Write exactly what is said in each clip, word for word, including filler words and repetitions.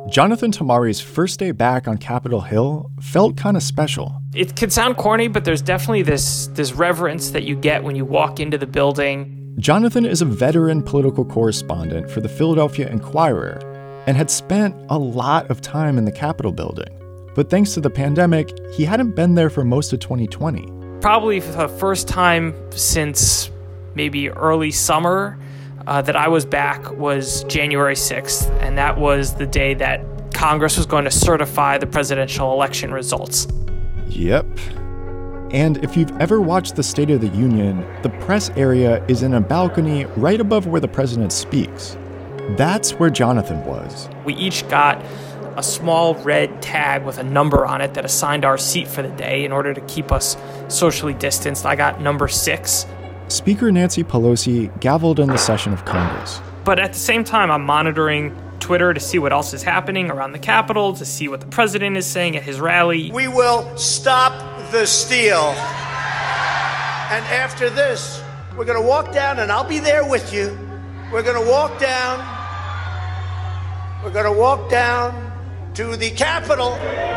Jonathan Tamari's first day back on Capitol Hill felt kind of special. It can sound corny, but there's definitely this, this reverence that you get when you walk into the building. Jonathan is a veteran political correspondent for the Philadelphia Inquirer and had spent a lot of time in the Capitol building. But thanks to the pandemic, he hadn't been there for most of twenty twenty. Probably for the first time since maybe early summer uh, that I was back was January sixth, and that was the day that Congress was going to certify the presidential election results. Yep. And if you've ever watched the State of the Union, the press area is in a balcony right above where the president speaks. That's where Jonathan was. We each got a small red tag with a number on it that assigned our seat for the day in order to keep us socially distanced. I got number six. Speaker Nancy Pelosi gavelled in the session of Congress. But at the same time, I'm monitoring Twitter to see what else is happening around the Capitol, to see what the president is saying at his rally. We will stop the steal. And after this, we're going to walk down, and I'll be there with you. We're going to walk down. We're going to walk down to the Capitol.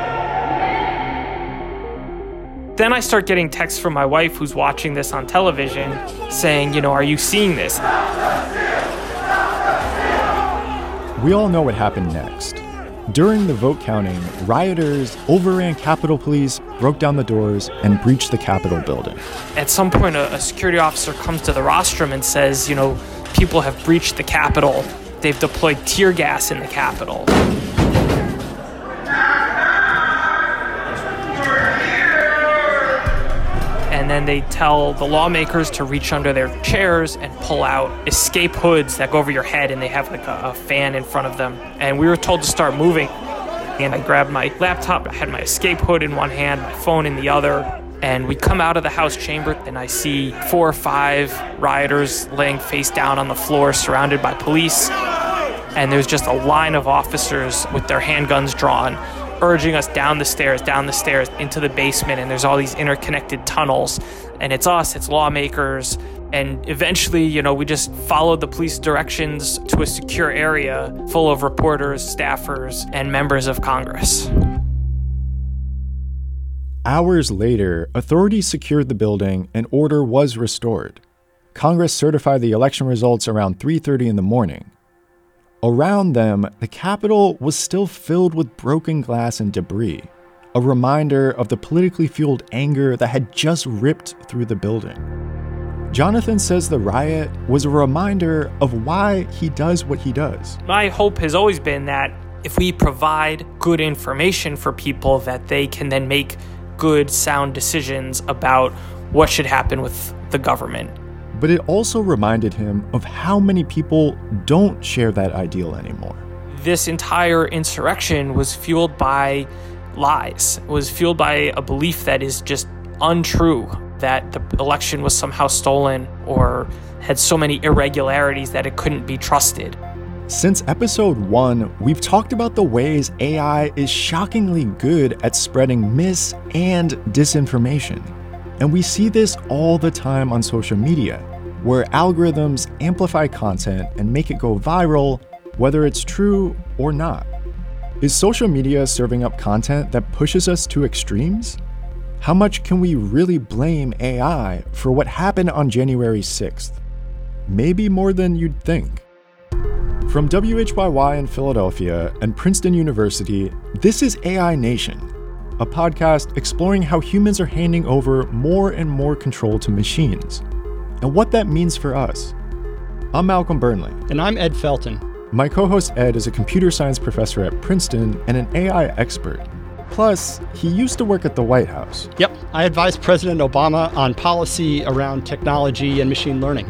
Then I start getting texts from my wife who's watching this on television saying, you know, are you seeing this? We all know what happened next. During the vote counting, rioters overran Capitol Police, broke down the doors, and breached the Capitol building. At some point, a, a security officer comes to the rostrum and says, you know, people have breached the Capitol. They've deployed tear gas in the Capitol. And then they tell the lawmakers to reach under their chairs and pull out escape hoods that go over your head, and they have like a, a fan in front of them. And we were told to start moving. And I grabbed my laptop, I had my escape hood in one hand, my phone in the other. And we come out of the House chamber, and I see four or five rioters laying face down on the floor, surrounded by police. And there's just a line of officers with their handguns drawn, urging us down the stairs, down the stairs, into the basement. And there's all these interconnected tunnels. And it's us, it's lawmakers. And eventually, you know, we just followed the police directions to a secure area full of reporters, staffers, and members of Congress. Hours later, authorities secured the building and order was restored. Congress certified the election results around three thirty in the morning. Around them, the Capitol was still filled with broken glass and debris, a reminder of the politically fueled anger that had just ripped through the building. Jonathan says the riot was a reminder of why he does what he does. My hope has always been that if we provide good information for people, that they can then make good, sound decisions about what should happen with the government. But it also reminded him of how many people don't share that ideal anymore. This entire insurrection was fueled by lies. It was fueled by a belief that is just untrue, that the election was somehow stolen or had so many irregularities that it couldn't be trusted. Since episode one, we've talked about the ways A I is shockingly good at spreading mis- and disinformation. And we see this all the time on social media, where algorithms amplify content and make it go viral, whether it's true or not. Is social media serving up content that pushes us to extremes? How much can we really blame A I for what happened on January sixth? Maybe more than you'd think. From W H Y Y in Philadelphia and Princeton University, this is A I Nation, a podcast exploring how humans are handing over more and more control to machines, and what that means for us. I'm Malcolm Burnley. And I'm Ed Felton. My co-host Ed is a computer science professor at Princeton and an A I expert. Plus, he used to work at the White House. Yep, I advised President Obama on policy around technology and machine learning.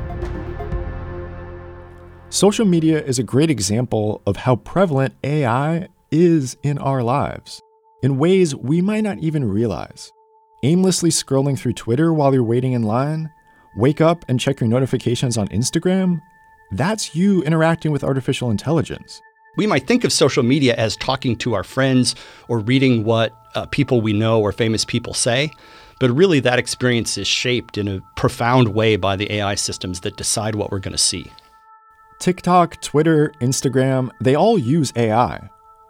Social media is a great example of how prevalent A I is in our lives, in ways we might not even realize. Aimlessly scrolling through Twitter while you're waiting in line, wake up and check your notifications on Instagram, that's you interacting with artificial intelligence. We might think of social media as talking to our friends or reading what uh, people we know or famous people say, but really that experience is shaped in a profound way by the A I systems that decide what we're going to see. TikTok, Twitter, Instagram, they all use A I.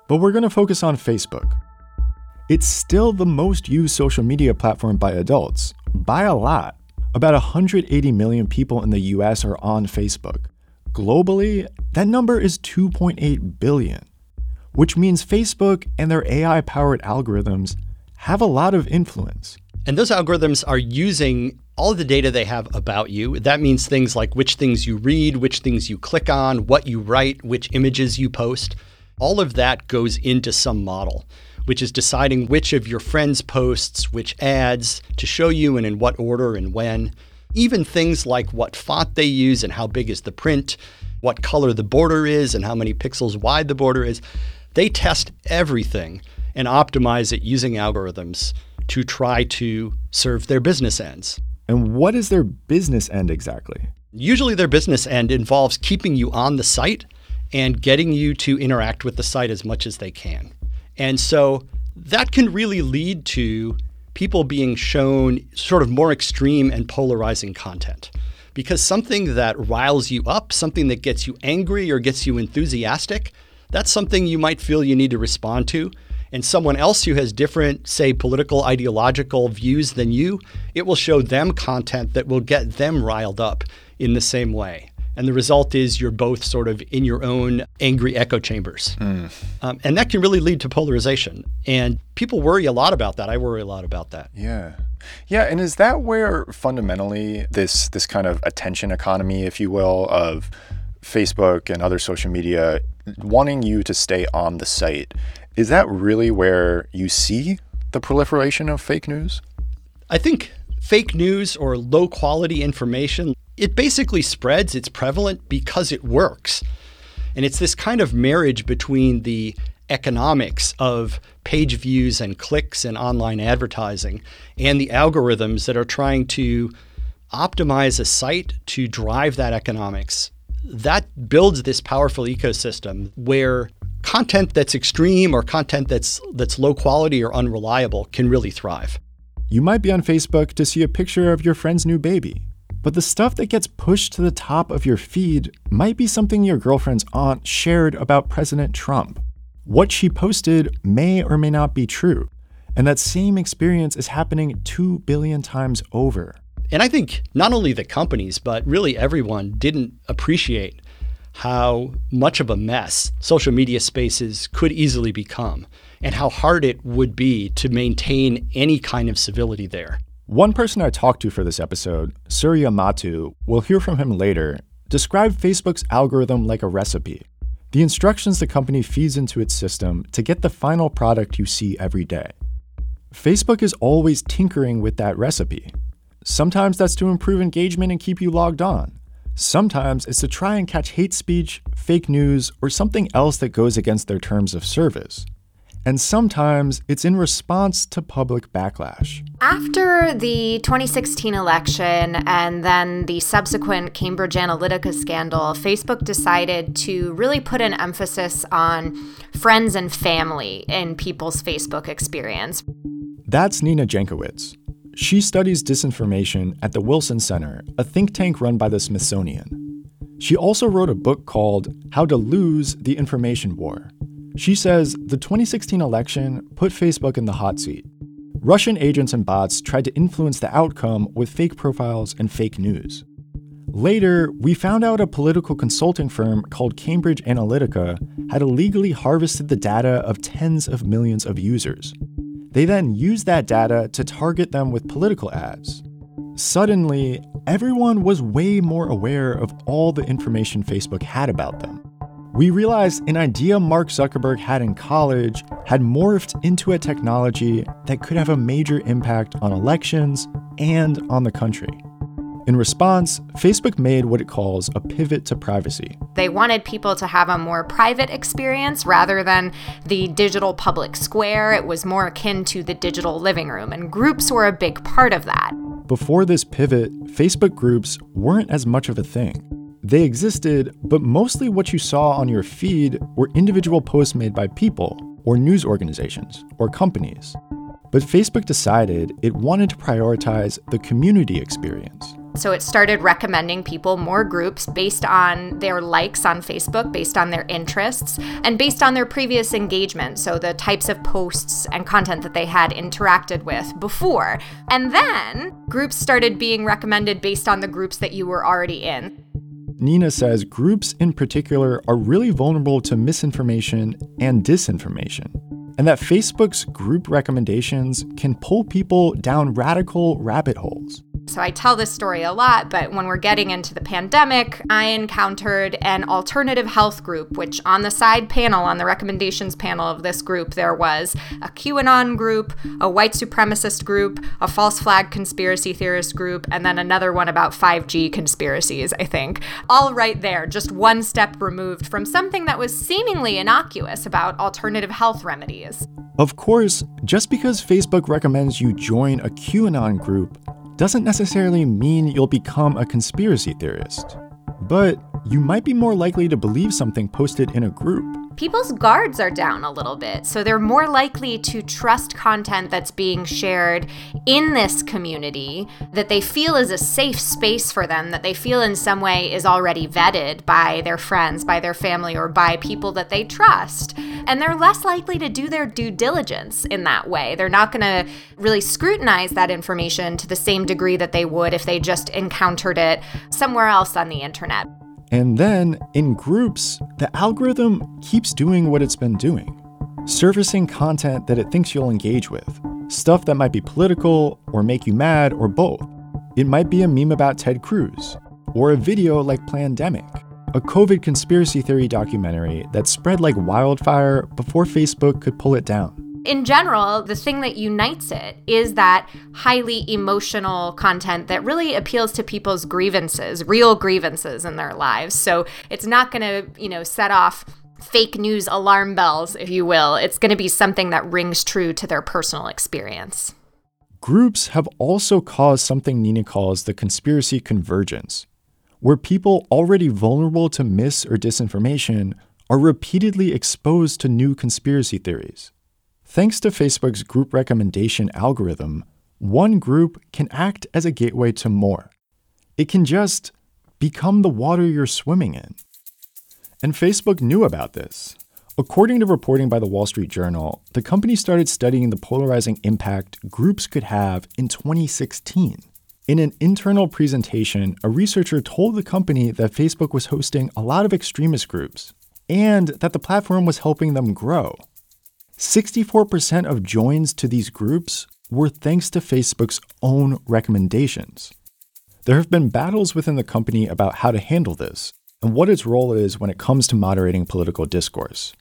But we're going to focus on Facebook. It's still the most used social media platform by adults, by a lot. About one hundred eighty million people in the U S are on Facebook. Globally, that number is two point eight billion, which means Facebook and their A I-powered algorithms have a lot of influence. And those algorithms are using all of the data they have about you. That means things like which things you read, which things you click on, what you write, which images you post. All of that goes into some model, which is deciding which of your friends' posts, which ads to show you and in what order and when. Even things like what font they use and how big is the print, what color the border is and how many pixels wide the border is. They test everything and optimize it using algorithms to try to serve their business ends. And what is their business end exactly? Usually their business end involves keeping you on the site and getting you to interact with the site as much as they can. And so that can really lead to people being shown sort of more extreme and polarizing content. Because something that riles you up, something that gets you angry or gets you enthusiastic, that's something you might feel you need to respond to. And someone else who has different, say, political, ideological views than you, it will show them content that will get them riled up in the same way. And the result is you're both sort of in your own angry echo chambers. Mm. Um, and that can really lead to polarization. And people worry a lot about that. I worry a lot about that. Yeah. Yeah. And is that where fundamentally this this kind of attention economy, if you will, of Facebook and other social media wanting you to stay on the site, is that really where you see the proliferation of fake news? I think fake news or low quality information, it basically spreads, it's prevalent because it works. And it's this kind of marriage between the economics of page views and clicks and online advertising and the algorithms that are trying to optimize a site to drive that economics. That builds this powerful ecosystem where content that's extreme or content that's that's low quality or unreliable can really thrive. You might be on Facebook to see a picture of your friend's new baby, but the stuff that gets pushed to the top of your feed might be something your girlfriend's aunt shared about President Trump. What she posted may or may not be true, and that same experience is happening two billion times over. And I think not only the companies, but really everyone didn't appreciate how much of a mess social media spaces could easily become and how hard it would be to maintain any kind of civility there. One person I talked to for this episode, Surya Matu, we'll hear from him later, described Facebook's algorithm like a recipe. The instructions the company feeds into its system to get the final product you see every day. Facebook is always tinkering with that recipe. Sometimes that's to improve engagement and keep you logged on. Sometimes it's to try and catch hate speech, fake news, or something else that goes against their terms of service. And sometimes it's in response to public backlash. After the twenty sixteen election and then the subsequent Cambridge Analytica scandal, Facebook decided to really put an emphasis on friends and family in people's Facebook experience. That's Nina Jankowicz. She studies disinformation at the Wilson Center, a think tank run by the Smithsonian. She also wrote a book called How to Lose the Information War. She says the twenty sixteen election put Facebook in the hot seat. Russian agents and bots tried to influence the outcome with fake profiles and fake news. Later, we found out a political consulting firm called Cambridge Analytica had illegally harvested the data of tens of millions of users. They then used that data to target them with political ads. Suddenly, everyone was way more aware of all the information Facebook had about them. We realized an idea Mark Zuckerberg had in college had morphed into a technology that could have a major impact on elections and on the country. In response, Facebook made what it calls a pivot to privacy. They wanted people to have a more private experience rather than the digital public square. It was more akin to the digital living room, and groups were a big part of that. Before this pivot, Facebook groups weren't as much of a thing. They existed, but mostly what you saw on your feed were individual posts made by people, or news organizations, or companies. But Facebook decided it wanted to prioritize the community experience. So it started recommending people more groups based on their likes on Facebook, based on their interests, and based on their previous engagement, so the types of posts and content that they had interacted with before. And then groups started being recommended based on the groups that you were already in. Nina says groups in particular are really vulnerable to misinformation and disinformation, and that Facebook's group recommendations can pull people down radical rabbit holes. So I tell this story a lot, but when we're getting into the pandemic, I encountered an alternative health group, which on the side panel, on the recommendations panel of this group, there was a QAnon group, a white supremacist group, a false flag conspiracy theorist group, and then another one about five G conspiracies, I think. All right there, just one step removed from something that was seemingly innocuous about alternative health remedies. Of course, just because Facebook recommends you join a QAnon group doesn't necessarily mean you'll become a conspiracy theorist. But you might be more likely to believe something posted in a group. People's guards are down a little bit, so they're more likely to trust content that's being shared in this community that they feel is a safe space for them, that they feel in some way is already vetted by their friends, by their family, or by people that they trust. And they're less likely to do their due diligence in that way. They're not going to really scrutinize that information to the same degree that they would if they just encountered it somewhere else on the internet. And then, in groups, the algorithm keeps doing what it's been doing, surfacing content that it thinks you'll engage with, stuff that might be political or make you mad or both. It might be a meme about Ted Cruz, or a video like Plandemic, a COVID conspiracy theory documentary that spread like wildfire before Facebook could pull it down. In general, the thing that unites it is that highly emotional content that really appeals to people's grievances, real grievances in their lives. So it's not going to, you know, set off fake news alarm bells, if you will. It's going to be something that rings true to their personal experience. Groups have also caused something Nina calls the conspiracy convergence, where people already vulnerable to mis or disinformation are repeatedly exposed to new conspiracy theories. Thanks to Facebook's group recommendation algorithm, one group can act as a gateway to more. It can just become the water you're swimming in. And Facebook knew about this. According to reporting by the Wall Street Journal, the company started studying the polarizing impact groups could have in twenty sixteen. In an internal presentation, a researcher told the company that Facebook was hosting a lot of extremist groups and that the platform was helping them grow. sixty-four percent of joins to these groups were thanks to Facebook's own recommendations. There have been battles within the company about how to handle this and what its role is when it comes to moderating political discourse.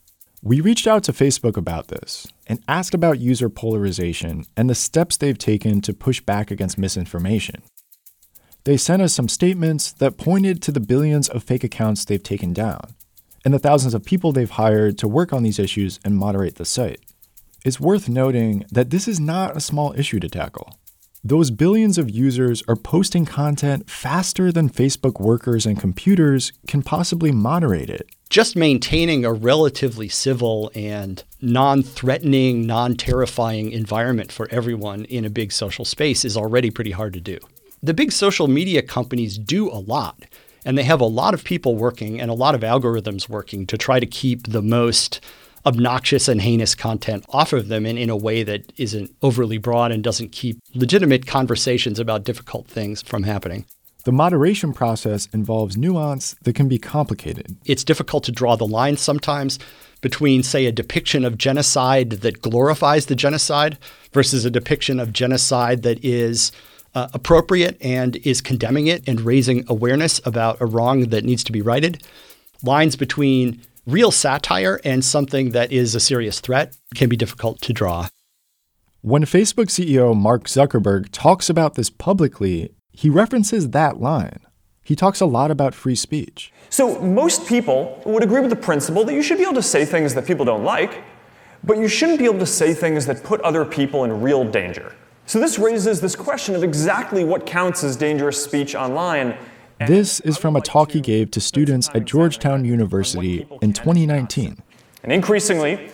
We reached out to Facebook about this and asked about user polarization and the steps they've taken to push back against misinformation. They sent us some statements that pointed to the billions of fake accounts they've taken down and the thousands of people they've hired to work on these issues and moderate the site. It's worth noting that this is not a small issue to tackle. Those billions of users are posting content faster than Facebook workers and computers can possibly moderate it. Just maintaining a relatively civil and non-threatening, non-terrifying environment for everyone in a big social space is already pretty hard to do. The big social media companies do a lot. And they have a lot of people working and a lot of algorithms working to try to keep the most obnoxious and heinous content off of them and in a way that isn't overly broad and doesn't keep legitimate conversations about difficult things from happening. The moderation process involves nuance that can be complicated. It's difficult to draw the line sometimes between, say, a depiction of genocide that glorifies the genocide versus a depiction of genocide that is Uh, appropriate and is condemning it and raising awareness about a wrong that needs to be righted. Lines between real satire and something that is a serious threat can be difficult to draw. When Facebook C E O Mark Zuckerberg talks about this publicly, he references that line. He talks a lot about free speech. So most people would agree with the principle that you should be able to say things that people don't like, but you shouldn't be able to say things that put other people in real danger. So this raises this question of exactly what counts as dangerous speech online. This is from a talk he gave to students at Georgetown University in twenty nineteen. And increasingly,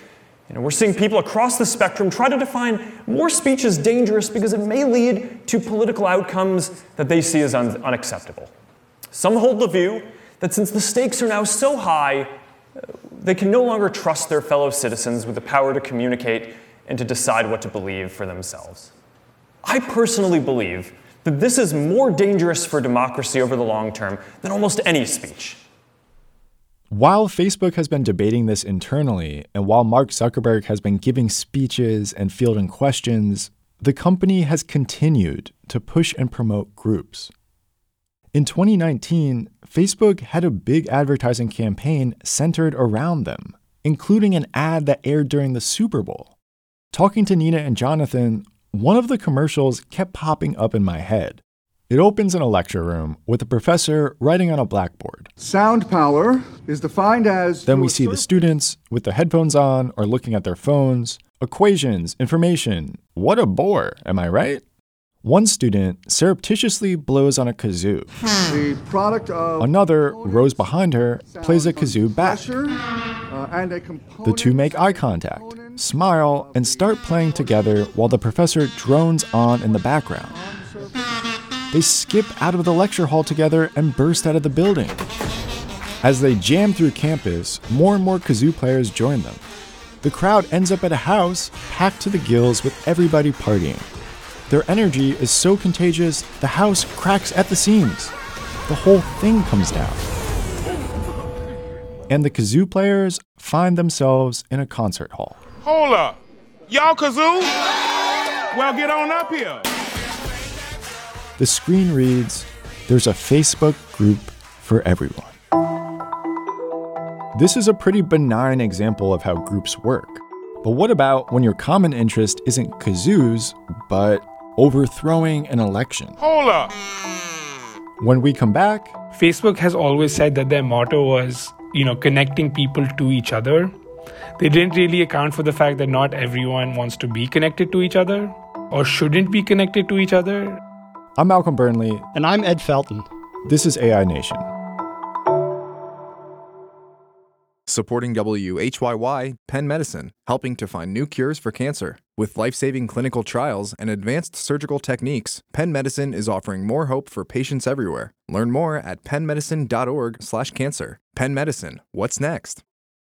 You know, we're seeing people across the spectrum try to define more speech as dangerous because it may lead to political outcomes that they see as un- unacceptable. Some hold the view that since the stakes are now so high, they can no longer trust their fellow citizens with the power to communicate and to decide what to believe for themselves. I personally believe that this is more dangerous for democracy over the long term than almost any speech. While Facebook has been debating this internally, and while Mark Zuckerberg has been giving speeches and fielding questions, the company has continued to push and promote groups. In twenty nineteen, Facebook had a big advertising campaign centered around them, including an ad that aired during the Super Bowl. Talking to Nina and Jonathan, one of the commercials kept popping up in my head. It opens in a lecture room with a professor writing on a blackboard. Sound power is defined as... Then we see the students with their headphones on or looking at their phones. Equations, information. What a bore, am I right? One student surreptitiously blows on a kazoo. The product of... Another, rows behind her, plays a kazoo back. Uh, and a the two make eye contact, smile, and start playing together while the professor drones on in the background. They skip out of the lecture hall together and burst out of the building. As they jam through campus, more and more kazoo players join them. The crowd ends up at a house packed to the gills with everybody partying. Their energy is so contagious, the house cracks at the seams. The whole thing comes down. And the kazoo players find themselves in a concert hall. Hold up. Y'all kazoo? Well, get on up here. The screen reads, "There's a Facebook group for everyone." This is a pretty benign example of how groups work. But what about when your common interest isn't kazoos, but overthrowing an election? Hold up. When we come back, Facebook has always said that their motto was, you know, connecting people to each other. They didn't really account for the fact that not everyone wants to be connected to each other or shouldn't be connected to each other. I'm Malcolm Burnley. And I'm Ed Felton. This is A I Nation. Supporting W H Y Y, Penn Medicine, helping to find new cures for cancer. With life-saving clinical trials and advanced surgical techniques, Penn Medicine is offering more hope for patients everywhere. Learn more at pennmedicine.org slash cancer. Penn Medicine, what's next?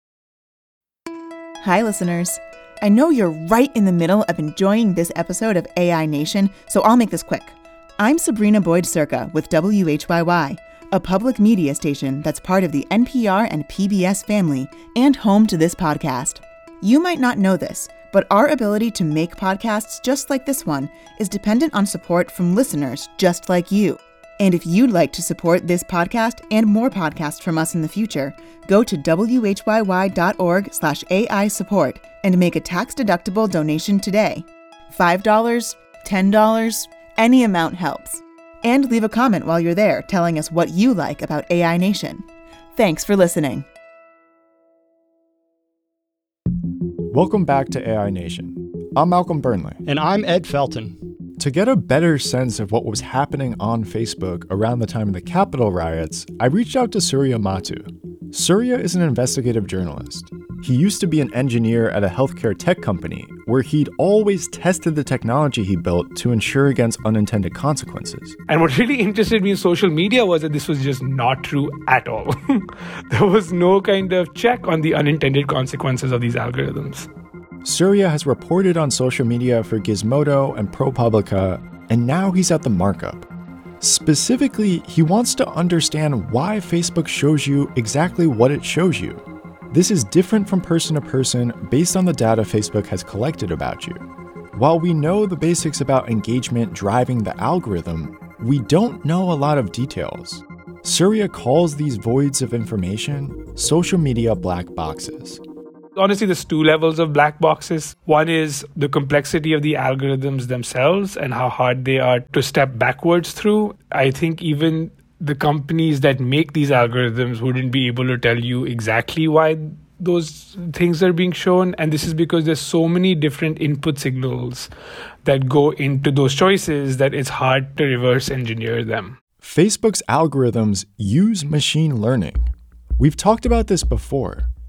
Hi, listeners. I know you're right in the middle of enjoying this episode of A I Nation, so I'll make this quick. I'm Sabrina Boyd-Circa with W H Y Y, a public media station that's part of the N P R and P B S family and home to this podcast. You might not know this, but our ability to make podcasts just like this one is dependent on support from listeners just like you. And if you'd like to support this podcast and more podcasts from us in the future, go to whyy.org slash AI support and make a tax-deductible donation today. five dollars, ten dollars, any amount helps. And leave a comment while you're there telling us what you like about A I Nation. Thanks for listening. Welcome back to A I Nation. I'm Malcolm Burnley. And I'm Ed Felton. To get a better sense of what was happening on Facebook around the time of the Capitol riots, I reached out to Surya Matu. Surya is an investigative journalist. He used to be an engineer at a healthcare tech company where he'd always tested the technology he built to ensure against unintended consequences. And what really interested me in social media was that this was just not true at all. There was no kind of check on the unintended consequences of these algorithms. Surya has reported on social media for Gizmodo and ProPublica, and now he's at the Markup. Specifically, he wants to understand why Facebook shows you exactly what it shows you. This is different from person to person based on the data Facebook has collected about you. While we know the basics about engagement driving the algorithm, we don't know a lot of details. Surya calls these voids of information social media black boxes. Honestly, there's two levels of black boxes. One is the complexity of the algorithms themselves and how hard they are to step backwards through. I think even the companies that make these algorithms wouldn't be able to tell you exactly why those things are being shown. And this is because there's so many different input signals that go into those choices that it's hard to reverse engineer them. Facebook's algorithms use machine learning. We've talked about this before.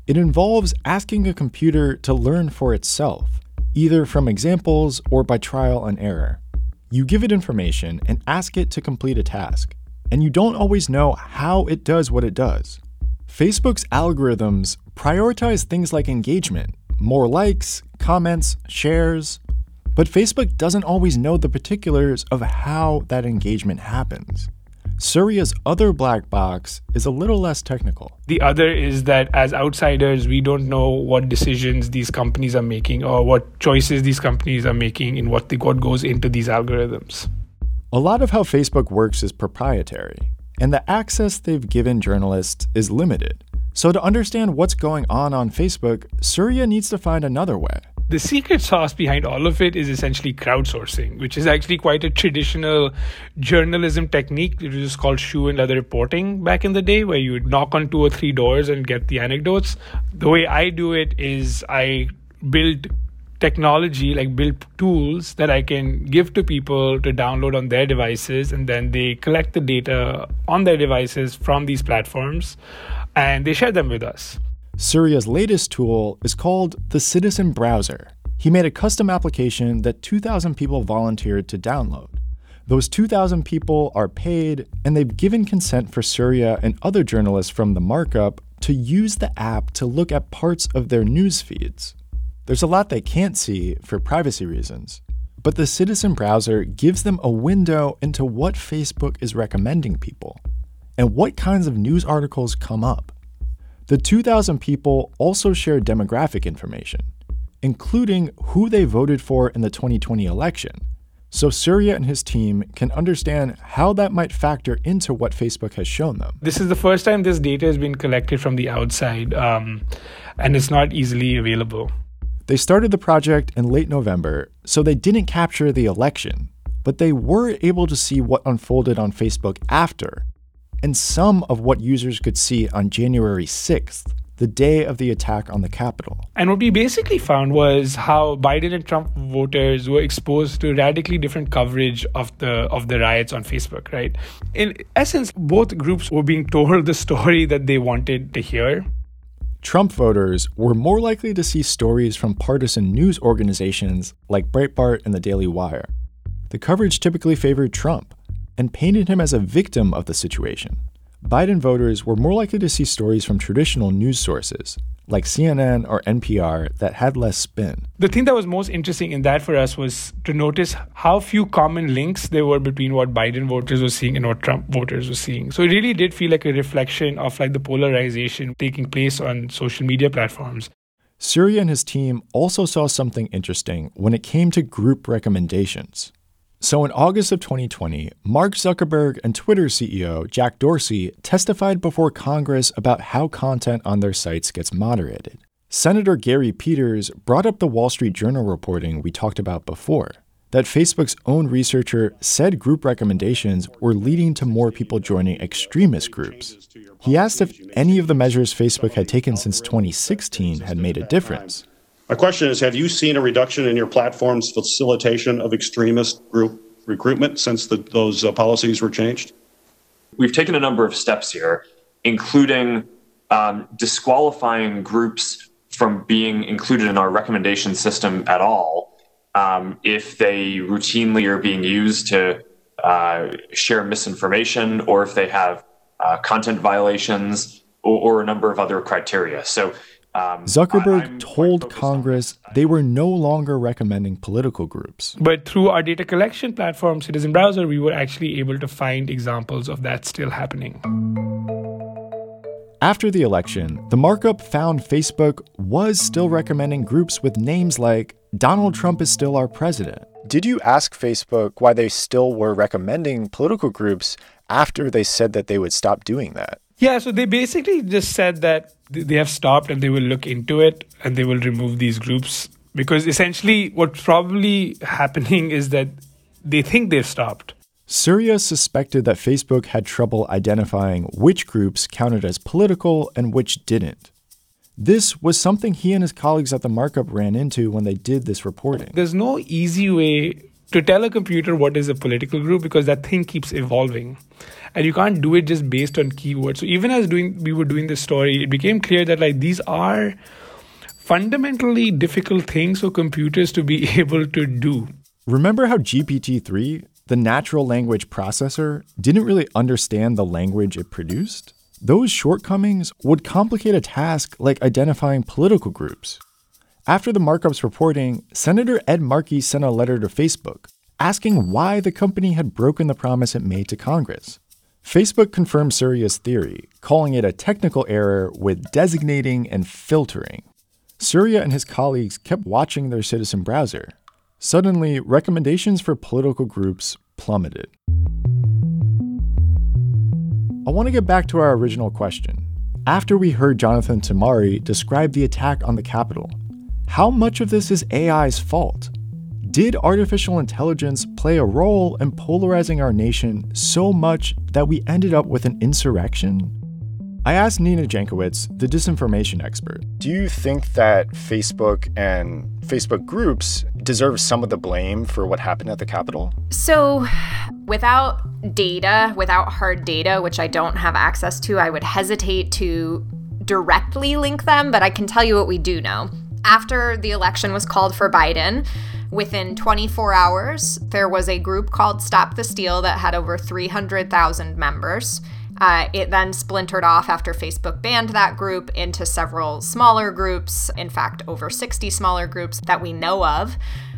It involves asking a computer to learn for itself, either from examples or by trial and error. You give it information and ask it to complete a task, and you don't always know how it does what it does. Facebook's algorithms prioritize things like engagement, more likes, comments, shares, but Facebook doesn't always know the particulars of how that engagement happens. Surya's other black box is a little less technical. The other is that as outsiders, we don't know what decisions these companies are making or what choices these companies are making in what, the, what goes into these algorithms. A lot of how Facebook works is proprietary, and the access they've given journalists is limited. So to understand what's going on on Facebook, Surya needs to find another way. The secret sauce behind all of it is essentially crowdsourcing, which is actually quite a traditional journalism technique. It was called shoe and leather reporting back in the day, where you would knock on two or three doors and get the anecdotes. The way I do it is I build technology, like build tools that I can give to people to download on their devices, and then they collect the data on their devices from these platforms, and they share them with us. Surya's latest tool is called the Citizen Browser. He made a custom application that two thousand people volunteered to download. Those two thousand people are paid, and they've given consent for Surya and other journalists from the markup to use the app to look at parts of their news feeds. There's a lot they can't see for privacy reasons, but the Citizen Browser gives them a window into what Facebook is recommending people and what kinds of news articles come up. The two thousand people also share demographic information, including who they voted for in the twenty twenty election, so Surya and his team can understand how that might factor into what Facebook has shown them. This is the first time this data has been collected from the outside, um, and it's not easily available. They started the project in late November, so they didn't capture the election, but they were able to see what unfolded on Facebook after, and some of what users could see on January sixth, the day of the attack on the Capitol. And what we basically found was how Biden and Trump voters were exposed to radically different coverage of the of the riots on Facebook, right? In essence, both groups were being told the story that they wanted to hear. Trump voters were more likely to see stories from partisan news organizations like Breitbart and the Daily Wire. The coverage typically favored Trump and painted him as a victim of the situation. Biden voters were more likely to see stories from traditional news sources, like C N N or N P R, that had less spin. The thing that was most interesting in that for us was to notice how few common links there were between what Biden voters were seeing and what Trump voters were seeing. So it really did feel like a reflection of like the polarization taking place on social media platforms. Surya and his team also saw something interesting when it came to group recommendations. So in August of twenty twenty, Mark Zuckerberg and Twitter C E O Jack Dorsey testified before Congress about how content on their sites gets moderated. Senator Gary Peters brought up the Wall Street Journal reporting we talked about before, that Facebook's own researcher said group recommendations were leading to more people joining extremist groups. He asked if any of the measures Facebook had taken since twenty sixteen had made a difference. My question is, have you seen a reduction in your platform's facilitation of extremist group recruitment since the, those uh, policies were changed? We've taken a number of steps here, including um, disqualifying groups from being included in our recommendation system at all um, if they routinely are being used to uh, share misinformation or if they have uh, content violations or, or a number of other criteria. So. Um, Zuckerberg I'm told Congress they were no longer recommending political groups. But through our data collection platform, Citizen Browser, we were actually able to find examples of that still happening. After the election, the markup found Facebook was still recommending groups with names like Donald Trump is still our president. Did you ask Facebook why they still were recommending political groups after they said that they would stop doing that? Yeah, so they basically just said that they have stopped and they will look into it and they will remove these groups, because essentially what's probably happening is that they think they've stopped. Surya suspected that Facebook had trouble identifying which groups counted as political and which didn't. This was something he and his colleagues at the markup ran into when they did this reporting. There's no easy way to tell a computer what is a political group, because that thing keeps evolving. And you can't do it just based on keywords. So even as doing we were doing this story, it became clear that like these are fundamentally difficult things for computers to be able to do. Remember how G P T three, the natural language processor, didn't really understand the language it produced? Those shortcomings would complicate a task like identifying political groups. After the markup's reporting, Senator Ed Markey sent a letter to Facebook asking why the company had broken the promise it made to Congress. Facebook confirmed Surya's theory, calling it a technical error with designating and filtering. Surya and his colleagues kept watching their citizen browser. Suddenly, recommendations for political groups plummeted. I want to get back to our original question. After we heard Jonathan Tamari describe the attack on the Capitol, how much of this is A I's fault? Did artificial intelligence play a role in polarizing our nation so much that we ended up with an insurrection? I asked Nina Jankowicz, the disinformation expert. Do you think that Facebook and Facebook groups deserve some of the blame for what happened at the Capitol? So without data, without hard data, which I don't have access to, I would hesitate to directly link them, but I can tell you what we do know. After the election was called for Biden, within twenty-four hours, there was a group called Stop the Steal that had over three hundred thousand members. Uh, it then splintered off after Facebook banned that group into several smaller groups, in fact, over sixty smaller groups that we know of.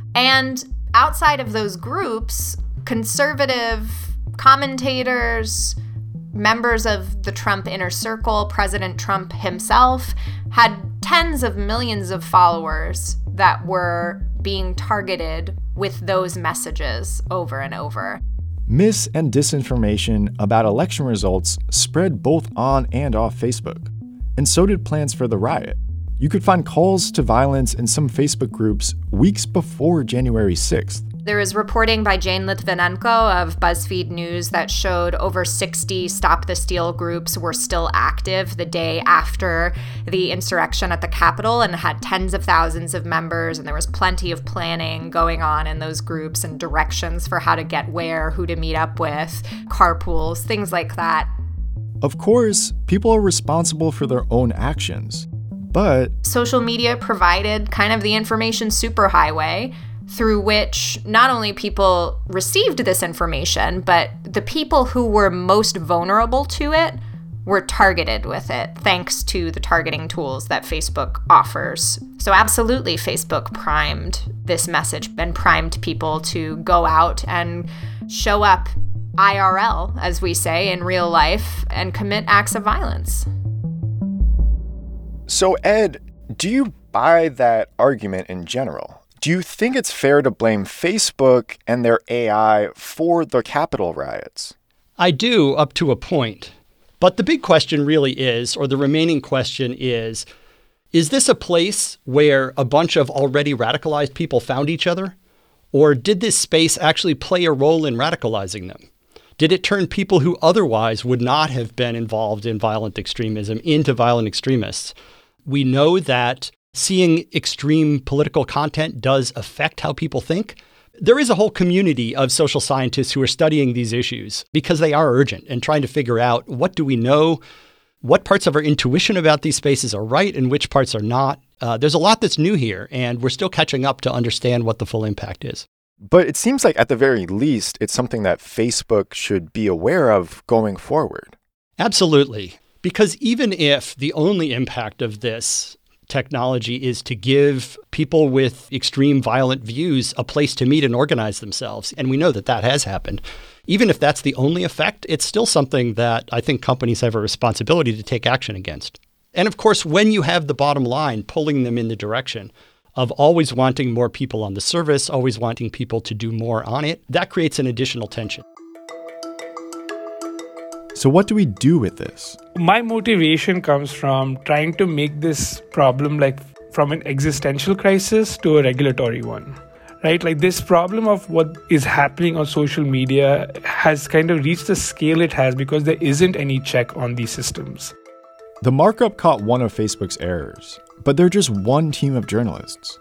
And outside of those groups, conservative commentators, members of the Trump inner circle, President Trump himself, had tens of millions of followers that were being targeted with those messages over and over. Mis- and disinformation about election results spread both on and off Facebook, and so did plans for the riot. You could find calls to violence in some Facebook groups weeks before January sixth. There was reporting by Jane Litvinenko of BuzzFeed News that showed over sixty Stop the Steal groups were still active the day after the insurrection at the Capitol and had tens of thousands of members, and there was plenty of planning going on in those groups and directions for how to get where, who to meet up with, carpools, things like that. Of course, people are responsible for their own actions, but social media provided kind of the information superhighway through which not only people received this information, but the people who were most vulnerable to it were targeted with it, thanks to the targeting tools that Facebook offers. So absolutely, Facebook primed this message and primed people to go out and show up I R L, as we say, in real life, and commit acts of violence. So, Ed, do you buy that argument in general? Do you think it's fair to blame Facebook and their A I for the Capitol riots? I do, up to a point. But the big question really is, or the remaining question is, is this a place where a bunch of already radicalized people found each other? Or did this space actually play a role in radicalizing them? Did it turn people who otherwise would not have been involved in violent extremism into violent extremists? We know that seeing extreme political content does affect how people think. There is a whole community of social scientists who are studying these issues because they are urgent and trying to figure out, what do we know? What parts of our intuition about these spaces are right and which parts are not? Uh, there's a lot that's new here, and we're still catching up to understand what the full impact is. But it seems like at the very least, it's something that Facebook should be aware of going forward. Absolutely. Because even if the only impact of this technology is to give people with extreme violent views a place to meet and organize themselves, and we know that that has happened, even if that's the only effect, it's still something that I think companies have a responsibility to take action against. And of course, when you have the bottom line pulling them in the direction of always wanting more people on the service, always wanting people to do more on it, that creates an additional tension. So what do we do with this? My motivation comes from trying to make this problem like from an existential crisis to a regulatory one, right? Like this problem of what is happening on social media has kind of reached the scale it has because there isn't any check on these systems. The markup caught one of Facebook's errors, but they're just one team of journalists.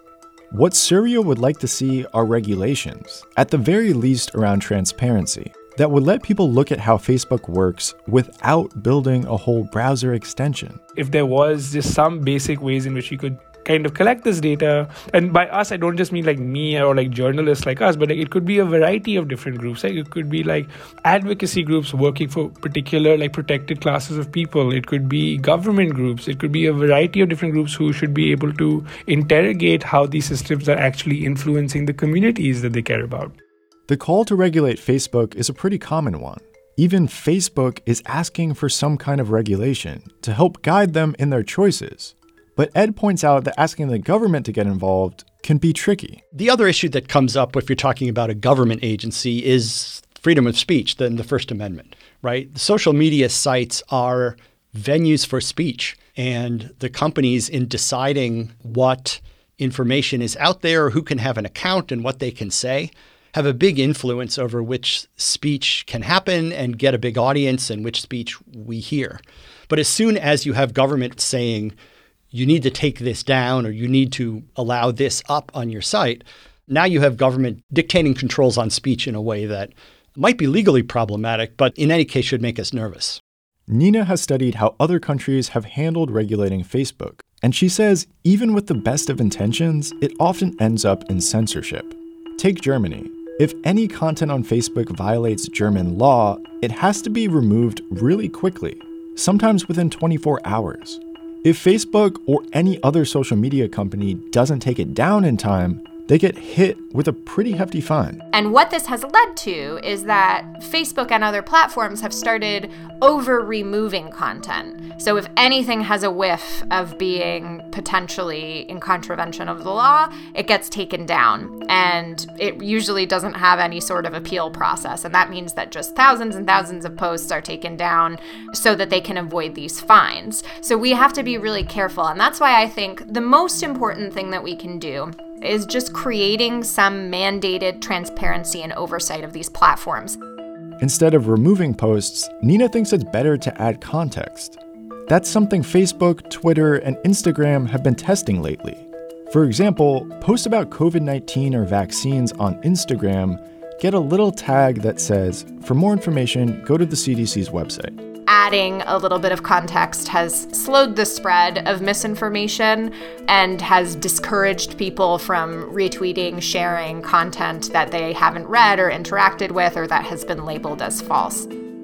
What Surya would like to see are regulations, at the very least around transparency, that would let people look at how Facebook works without building a whole browser extension. If there was just some basic ways in which you could kind of collect this data, and by us I don't just mean like me or like journalists like us, but like it could be a variety of different groups. Like it could be like advocacy groups working for particular like protected classes of people. It could be government groups. It could be a variety of different groups who should be able to interrogate how these systems are actually influencing the communities that they care about. The call to regulate Facebook is a pretty common one. Even Facebook is asking for some kind of regulation to help guide them in their choices. But Ed points out that asking the government to get involved can be tricky. The other issue that comes up if you're talking about a government agency is freedom of speech, then the First Amendment, right? The social media sites are venues for speech, and the companies in deciding what information is out there, who can have an account and what they can say, have a big influence over which speech can happen and get a big audience and which speech we hear. But as soon as you have government saying, you need to take this down or you need to allow this up on your site, now you have government dictating controls on speech in a way that might be legally problematic, but in any case should make us nervous. Nina has studied how other countries have handled regulating Facebook, and she says even with the best of intentions, it often ends up in censorship. Take Germany. If any content on Facebook violates German law, it has to be removed really quickly, sometimes within twenty-four hours. If Facebook or any other social media company doesn't take it down in time, they get hit with a pretty hefty fine. And what this has led to is that Facebook and other platforms have started over-removing content. So if anything has a whiff of being potentially in contravention of the law, it gets taken down. And it usually doesn't have any sort of appeal process. And that means that just thousands and thousands of posts are taken down so that they can avoid these fines. So we have to be really careful. And that's why I think the most important thing that we can do is just creating some mandated transparency and oversight of these platforms. Instead of removing posts, Nina thinks it's better to add context. That's something Facebook, Twitter, and Instagram have been testing lately. For example, posts about covid nineteen or vaccines on Instagram get a little tag that says, for more information, go to the C D C's website. Adding a little bit of context has slowed the spread of misinformation and has discouraged people from retweeting, sharing content that they haven't read or interacted with or that has been labeled as false.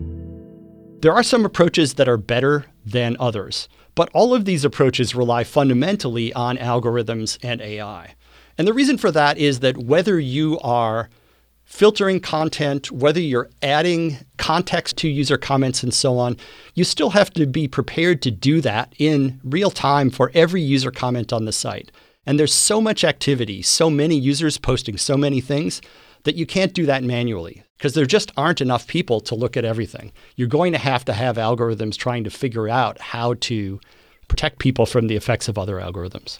There are some approaches that are better than others, but all of these approaches rely fundamentally on algorithms and A I. And the reason for that is that whether you are filtering content, whether you're adding context to user comments and so on, you still have to be prepared to do that in real time for every user comment on the site. And there's so much activity, so many users posting so many things that you can't do that manually because there just aren't enough people to look at everything. You're going to have to have algorithms trying to figure out how to protect people from the effects of other algorithms.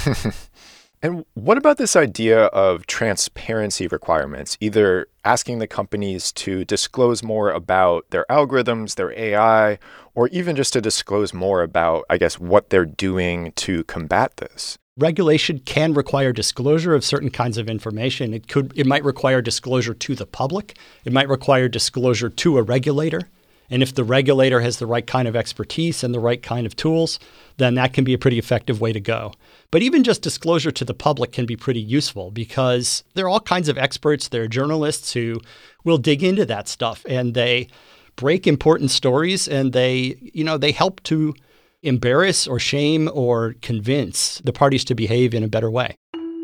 And what about this idea of transparency requirements, either asking the companies to disclose more about their algorithms, their A I, or even just to disclose more about, I guess, what they're doing to combat this? Regulation can require disclosure of certain kinds of information. It could, it might require disclosure to the public. It might require disclosure to a regulator. And if the regulator has the right kind of expertise and the right kind of tools, then that can be a pretty effective way to go. But even just disclosure to the public can be pretty useful because there are all kinds of experts. There are journalists who will dig into that stuff and they break important stories and they, you know, they help to embarrass or shame or convince the parties to behave in a better way.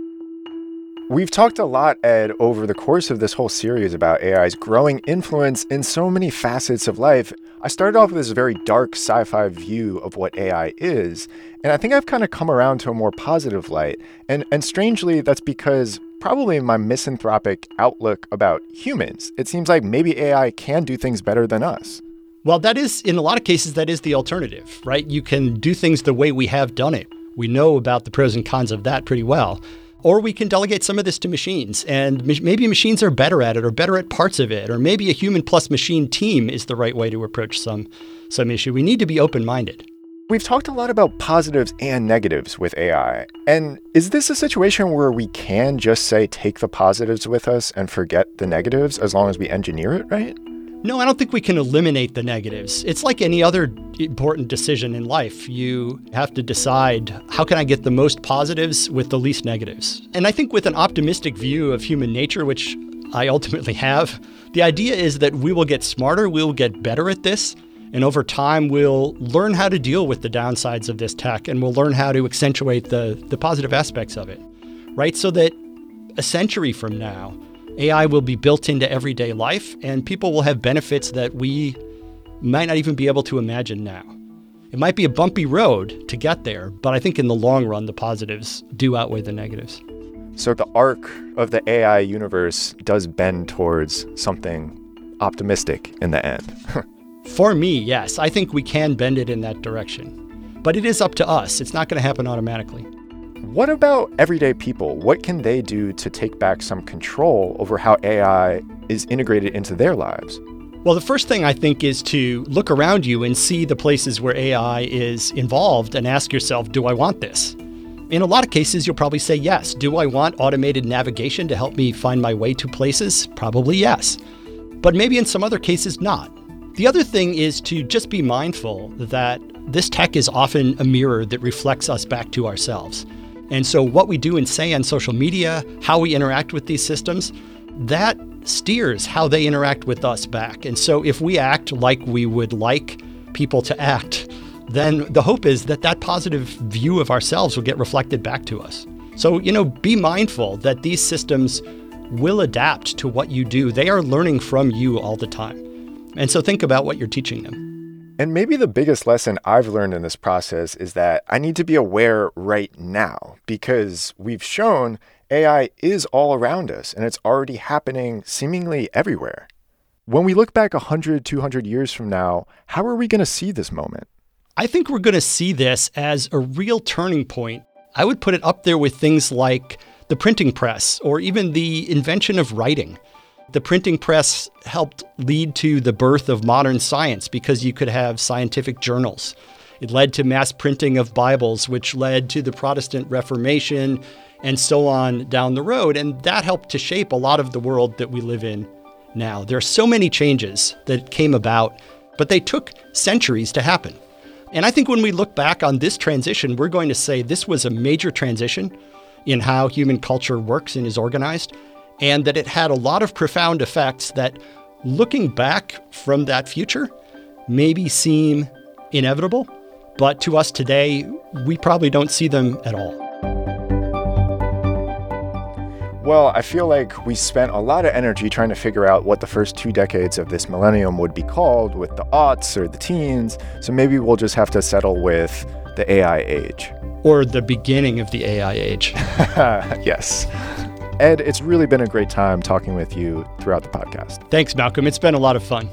We've talked a lot, Ed, over the course of this whole series about A I's growing influence in so many facets of life. I started off with this very dark sci-fi view of what A I is, and I think I've kind of come around to a more positive light. And and strangely, that's because probably my misanthropic outlook about humans. It seems like maybe A I can do things better than us. Well, that is, in a lot of cases, that is the alternative, right? You can do things the way we have done it. We know about the pros and cons of that pretty well. Or we can delegate some of this to machines, and maybe machines are better at it or better at parts of it, or maybe a human plus machine team is the right way to approach some, some issue. We need to be open-minded. we've talked a lot about positives and negatives with A I. And is this a situation where we can just say, take the positives with us and forget the negatives as long as we engineer it right? No, I don't think we can eliminate the negatives. It's like any other important decision in life. You have to decide, how can I get the most positives with the least negatives? And I think with an optimistic view of human nature, which I ultimately have, the idea is that we will get smarter, we will get better at this, and over time we'll learn how to deal with the downsides of this tech, and we'll learn how to accentuate the, the positive aspects of it, right? So that a century from now, A I will be built into everyday life, and people will have benefits that we might not even be able to imagine now. It might be a bumpy road to get there, but I think in the long run, the positives do outweigh the negatives. So the arc of the A I universe does bend towards something optimistic in the end. For me, yes. I think we can bend it in that direction. But it is up to us. It's not going to happen automatically. What about everyday people? What can they do to take back some control over how A I is integrated into their lives? Well, the first thing I think is to look around you and see the places where A I is involved and ask yourself, do I want this? In a lot of cases, you'll probably say yes. Do I want automated navigation to help me find my way to places? Probably yes. But maybe in some other cases, not. The other thing is to just be mindful that this tech is often a mirror that reflects us back to ourselves. And so what we do and say on social media, how we interact with these systems, that steers how they interact with us back. And so if we act like we would like people to act, then the hope is that that positive view of ourselves will get reflected back to us. So, you know, be mindful that these systems will adapt to what you do. They are learning from you all the time. And so think about what you're teaching them. And maybe the biggest lesson I've learned in this process is that I need to be aware right now, because we've shown A I is all around us and it's already happening seemingly everywhere. When we look back one hundred, two hundred years from now, how are we going to see this moment? I think we're going to see this as a real turning point. I would put it up there with things like the printing press or even the invention of writing. The printing press helped lead to the birth of modern science because you could have scientific journals. It led to mass printing of Bibles, which led to the Protestant Reformation and so on down the road. And that helped to shape a lot of the world that we live in now. There are so many changes that came about, but they took centuries to happen. And I think when we look back on this transition, we're going to say this was a major transition in how human culture works and is organized, and that it had a lot of profound effects that, looking back from that future, maybe seem inevitable, but to us today, we probably don't see them at all. Well, I feel like we spent a lot of energy trying to figure out what the first two decades of this millennium would be called, with the aughts or the teens, so maybe we'll just have to settle with the A I age. Or the beginning of the A I age. Yes. Ed, it's really been a great time talking with you throughout the podcast. Thanks, Malcolm. It's been a lot of fun.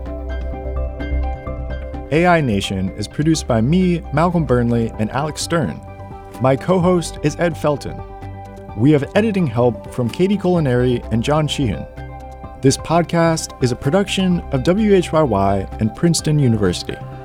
A I Nation is produced by me, Malcolm Burnley, and Alex Stern. My co-host is Ed Felton. We have editing help from Katie Culinary and John Sheehan. This podcast is a production of W H Y Y and Princeton University.